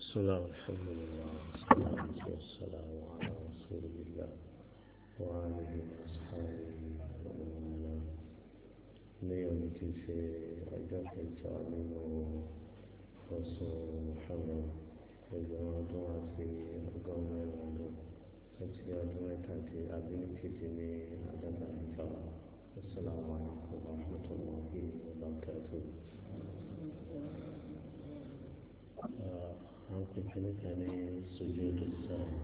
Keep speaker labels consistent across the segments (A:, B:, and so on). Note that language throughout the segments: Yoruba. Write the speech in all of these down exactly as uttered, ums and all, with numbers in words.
A: بسم الله والحمد لله والصلاة والسلام على رسول الله وآله وأصحابه ومن والاه. اليوم كيف أجاك التعليم رسول محمد وجماعة في أقوم العلوم أتي أدوات أتي أبنك تني أدب الفرع. السلام عليكم ورحمة الله وبركاته. Àpèjúwe kan ní sùjúdù sáà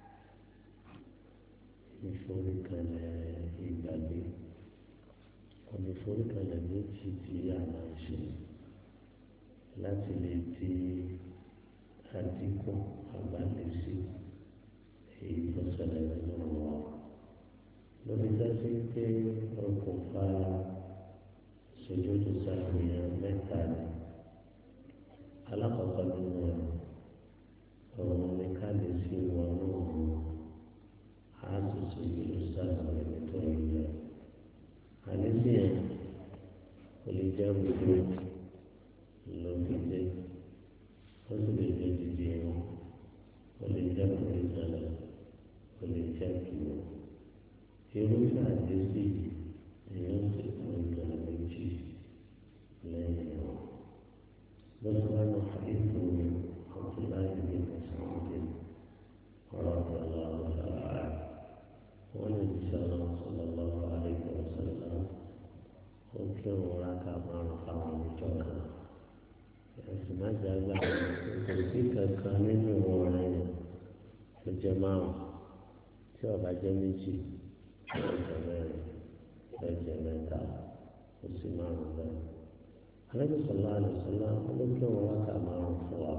A: ìforíkalẹ̀ ìgbàgbé ọ̀nà ìforíkalẹ̀ méjì tí a máa ń ṣe láti lè di àdínkù àgbàlẹ́sí èyí tó ṣẹlẹ̀ nínú wa lórí dájú pé okùnfà sùjúdù sáà yẹn mẹ́ta ni alákọ̀ọ́kọ́ nínú ẹ̀. Orang mereka di sini walau harus berusaha untuk itu. Hanya sih, boleh jam itu lebih deh, harus lebih dia, boleh jam boleh jalan, boleh jam itu. Itu kan di sini, yang kita boleh cuci, lain. Bagaimana hadis Abdullah bin Mas'ud radhiyallahu ta'ala wa Nabi sallallahu alaihi wasallam mungkin orang kamar kamar juga semuanya ketika kami orang berjemaah siapa jemaah berjemaah berjemaah musliman dan Nabi sallallahu alaihi wasallam mungkin orang kamar kamar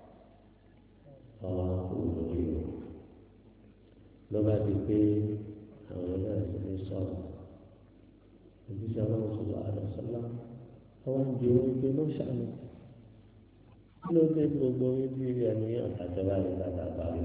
A: Orang ulu Lepas itu Orang yang sholat Nabi sallallahu alaihi wasallam Orang jauh itu masyarakat Lepas itu Lepas itu Yang ini Tak coba kita tak tahu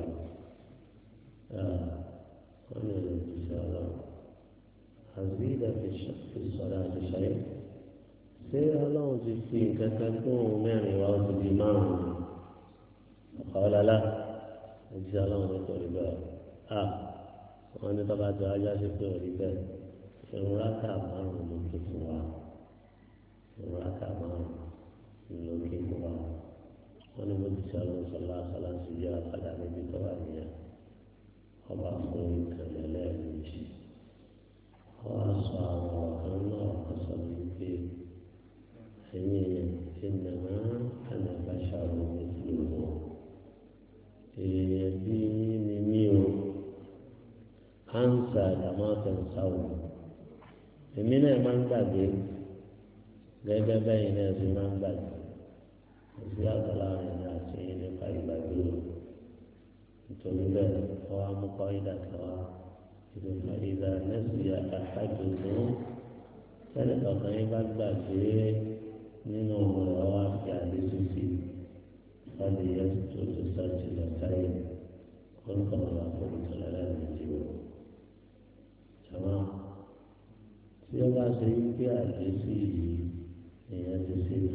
A: Orang yang sholat Hazridah Fi sholat Syait Saya Allah Jisi Kataku Meri Wa Jimam Kalau lah, jalan untuk riba. Ah, orang itu baca aja situ riba. Neraka mana mungkin semua. Neraka mana mungkin semua. Orang itu jalan salah salah saja pada nabi Tuhannya. Apa pun kerana ini. Orang sahaja kerana asal itu. Ini innama ana basharun mithlukum. Bí ni mí o ansa dàmátà sáwù èmi náà máa ń gbàgbé gẹ́gẹ́ bẹ́yìn náà sì máa ń gbàgbé òsì àgbàlá rẹ̀ ní àti nípa ìgbàgbé o nítorí bẹ́ẹ̀ ọwọ́ amúkọ́ ìdàkẹ́wà ìdòfà ìdá nẹ́sì àṣàjòjò sẹ́lẹ̀ kọ̀ọ̀kan yín bá gbàgbé nínú ọmọ rẹ̀ ọwọ́ àfi àdéhùn sí i. Hal yasjud sajdatain kun qala qul salalan jiwa sama siapa sehingga ada si yang di sini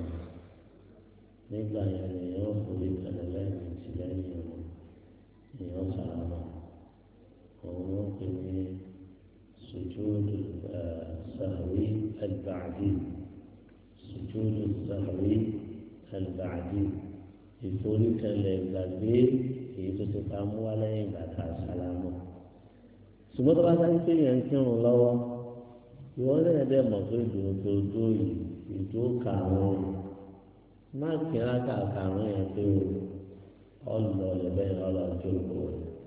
A: nígbà yẹn ni yóò forí kalẹ̀ lẹ́yìn tí lẹ́yìn ni yóò sàrà òun ló ń pè ní sùjúdù sahwi al-ba'di sùjúdù sahwi al-ba'di. Ìforíkalẹ̀ ìgbàgbé èyí tó ti pa mú wá lẹ́yìn ìgbà tá a sálámù. Ṣùgbọ́n tó bá sáré pé yẹn ń kírun lọ́wọ́ ìwọ́n lẹ́yìn dẹ́ mọ̀ pé dòdòdó yìí ìdó karùn-ún má kíra ká karùn-ún yẹn pé ọlọ lẹ́bẹ̀ẹ́ ọlọ́jọ́ òkú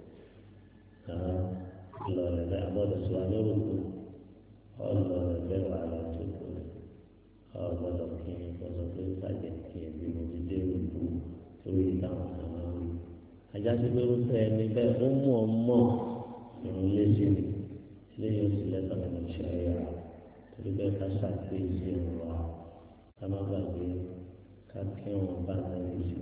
A: ọlọ lẹ́bẹ̀ẹ́ abọ́dọ̀ sọ alórúkú ọlọ lẹ́bẹ̀ẹ́ wà lọ́jọ́ òkú ọgbọ́dọ̀ kí n gbọ́dọ̀ pé bàjẹ́ kí n bí mo ti dé òkú torí táwọn kan máa ń rí ajásí pé irúfẹ́ ẹni bẹ́ẹ̀ ó mú ọ mọ́ ìrún léṣe ni eléyìí ó sì lẹ́tọ̀ nínú ìṣẹ̀lẹ̀ yàrá torí bẹ́ẹ̀ ká ṣàkíyèsí ìrún wa ká má gbàgbé ká kí wọn bá náà ṣe